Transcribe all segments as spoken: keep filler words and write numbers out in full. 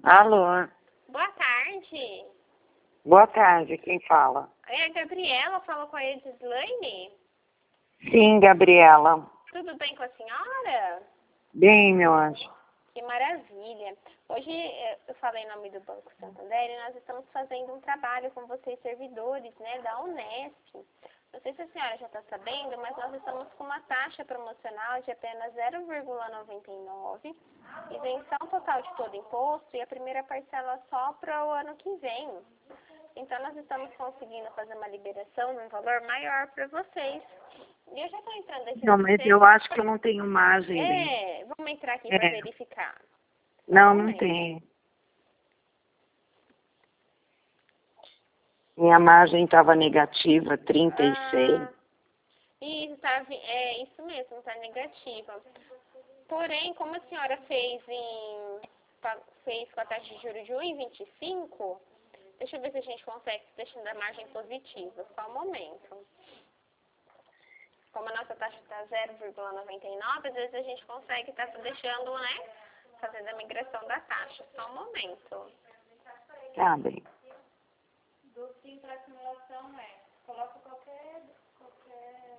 Alô, Boa tarde. boa tarde, quem fala? É a Gabriela, falou com a Edislaine. Sim, Gabriela. Tudo bem com a senhora? Bem, meu anjo. Que maravilha. Hoje eh, eu falei em nome do Banco Santander e nós estamos fazendo um trabalho com vocês, servidores, né, da Unesp. Não sei se a senhora já está sabendo, mas nós estamos com uma taxa promocional de apenas zero vírgula noventa e nove, isenção total de todo imposto e a primeira parcela só para o ano que vem. Então, nós estamos conseguindo fazer uma liberação num valor maior para vocês. E eu já estou entrando aqui Não, no mas sistema. eu acho que eu não tenho margem, bem. É, vamos entrar aqui É. para verificar. Não, Um não momento. tenho. Minha margem estava negativa, trinta e seis. Ah, isso, tá, vi- é isso mesmo, está negativa. Porém, como a senhora fez, em, pa- fez com a taxa de juros de um vírgula vinte e cinco, deixa eu ver se a gente consegue deixando a margem positiva. Só um momento. Como a nossa taxa está zero vírgula noventa e nove, às vezes a gente consegue estar deixando, né, fazendo a migração da taxa. Só um momento. Tá bem. Do sim para simulação é, coloca qualquer, qualquer...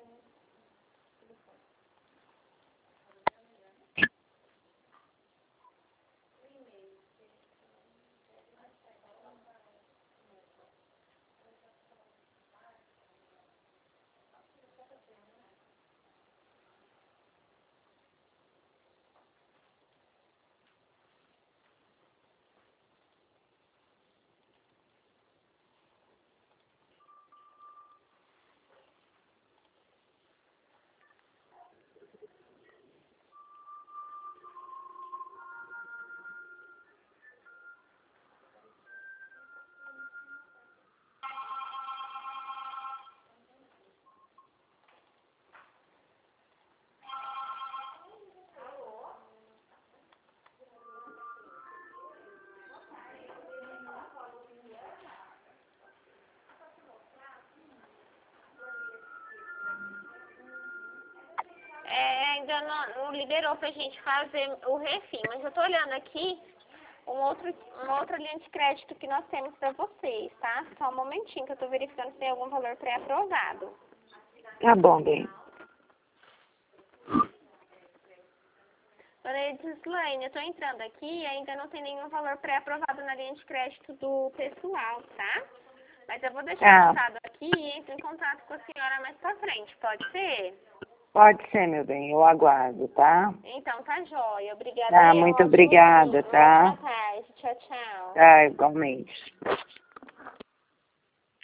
É, ainda não, não liberou pra gente fazer o refim, mas eu tô olhando aqui um outro, uma outra linha de crédito que nós temos pra vocês, tá? Só um momentinho que eu tô verificando se tem algum valor pré-aprovado. Tá bom, bem. Dona Edislaine, eu tô entrando aqui e ainda não tem nenhum valor pré-aprovado na linha de crédito do pessoal, tá? Mas eu vou deixar Tá. anotado aqui e entro em contato com a senhora mais pra frente, pode ser? Pode ser, meu bem, eu aguardo, tá? Então tá jóia. Obrigada. Tá, e um muito ótimo obrigada, dia. Uma tá? ótima tarde. Tchau, tchau. Tá, igualmente.